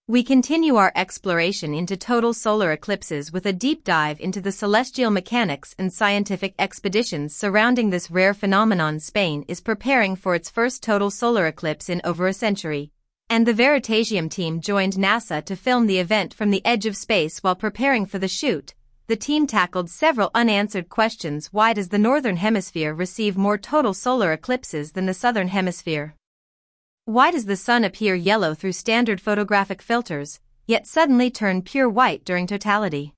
We continue our exploration into total solar eclipses with a deep dive into the celestial mechanics and scientific expeditions surrounding this rare phenomenon. Spain is preparing for its first total solar eclipse in over a century, and the Veritasium team joined NASA to film the event from the edge of space. While preparing for the shoot, the team tackled several unanswered questions. Why does the Northern Hemisphere receive more total solar eclipses than the Southern Hemisphere? Why does the sun appear yellow through standard photographic filters, yet suddenly turn pure white during totality?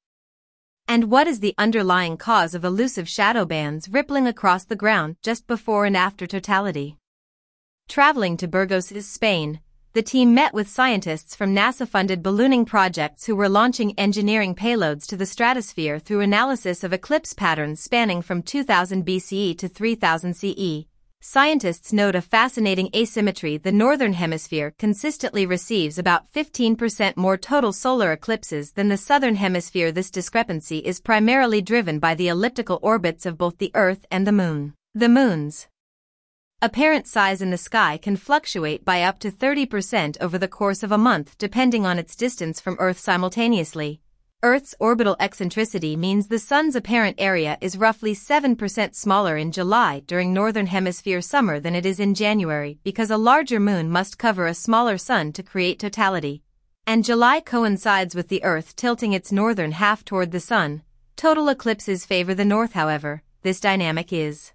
And what is the underlying cause of elusive shadow bands rippling across the ground just before and after totality? Traveling to Burgos, Spain, the team met with scientists from NASA-funded ballooning projects who were launching engineering payloads to the stratosphere through analysis of eclipse patterns spanning from 2000 BCE to 3000 CE. Scientists note a fascinating asymmetry. The Northern Hemisphere consistently receives about 15% more total solar eclipses than the Southern Hemisphere. This discrepancy is primarily driven by the elliptical orbits of both the Earth and the Moon. The Moon's apparent size in the sky can fluctuate by up to 30% over the course of a month depending on its distance from Earth. Simultaneously, Earth's orbital eccentricity means the Sun's apparent area is roughly 7% smaller in July during Northern Hemisphere summer than it is in January because a larger moon must cover a smaller sun to create totality, and July coincides with the Earth tilting its northern half toward the Sun. Total eclipses favor the north. However, this dynamic is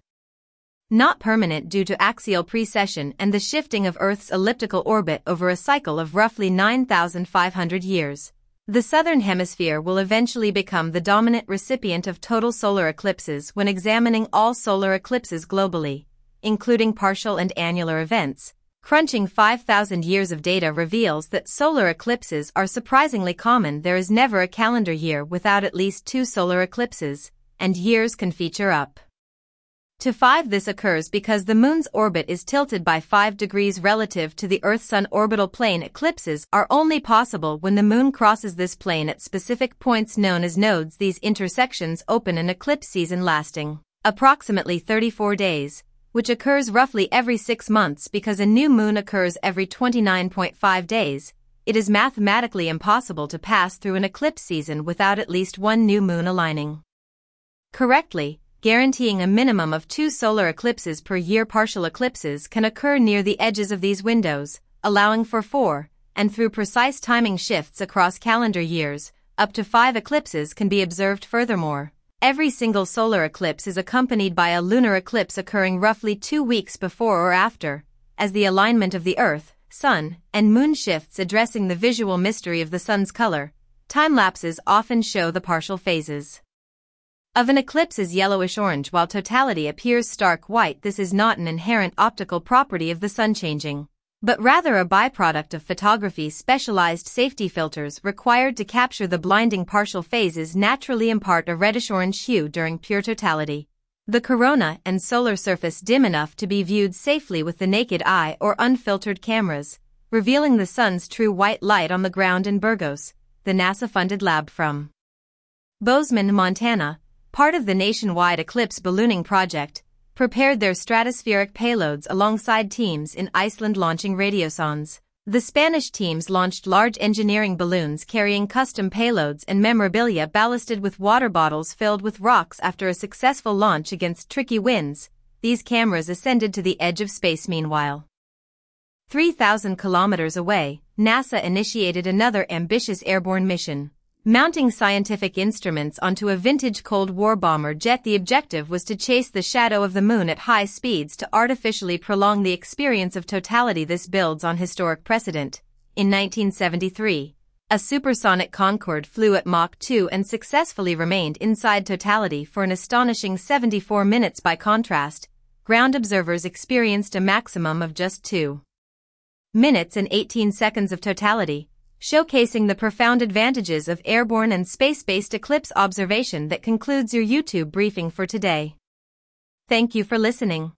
not permanent due to axial precession and the shifting of Earth's elliptical orbit over a cycle of roughly 9,500 years. The Southern Hemisphere will eventually become the dominant recipient of total solar eclipses when examining all solar eclipses globally, including partial and annular events. Crunching 5,000 years of data reveals that solar eclipses are surprisingly common. There is never a calendar year without at least 2 solar eclipses, and years can feature up to 5. This occurs because the Moon's orbit is tilted by 5 degrees relative to the Earth-Sun orbital plane. Eclipses are only possible when the Moon crosses this plane at specific points known as nodes. These intersections open an eclipse season lasting approximately 34 days, which occurs roughly every 6 months. Because a new moon occurs every 29.5 days, it is mathematically impossible to pass through an eclipse season without at least one new moon aligning correctly, guaranteeing a minimum of 2 solar eclipses per year. Partial eclipses can occur near the edges of these windows, allowing for 4, and through precise timing shifts across calendar years, up to 5 eclipses can be observed. Furthermore, every single solar eclipse is accompanied by a lunar eclipse occurring roughly 2 weeks before or after, as the alignment of the Earth, Sun, and Moon shifts. Addressing the visual mystery of the Sun's color, time-lapses often show the partial phases of an eclipse as yellowish-orange while totality appears stark white. This is not an inherent optical property of the Sun changing, but rather a byproduct of photography. Specialized safety filters required to capture the blinding partial phases naturally impart a reddish-orange hue during pure totality. The corona and solar surface dim enough to be viewed safely with the naked eye or unfiltered cameras, revealing the Sun's true white light on the ground. In Burgos, the NASA-funded lab from Bozeman, Montana, part of the nationwide eclipse ballooning project, prepared their stratospheric payloads alongside teams in Iceland launching radiosondes. The Spanish teams launched large engineering balloons carrying custom payloads and memorabilia ballasted with water bottles filled with rocks. After a successful launch against tricky winds, these cameras ascended to the edge of space. Meanwhile, 3,000 kilometers away, NASA initiated another ambitious airborne mission, mounting scientific instruments onto a vintage Cold War bomber jet. The objective was to chase the shadow of the Moon at high speeds to artificially prolong the experience of totality. This builds on historic precedent. In 1973, a supersonic Concorde flew at Mach 2 and successfully remained inside totality for an astonishing 74 minutes. By contrast, ground observers experienced a maximum of just 2 minutes and 18 seconds of totality, showcasing the profound advantages of airborne and space-based eclipse observation. That concludes your YouTube briefing for today. Thank you for listening.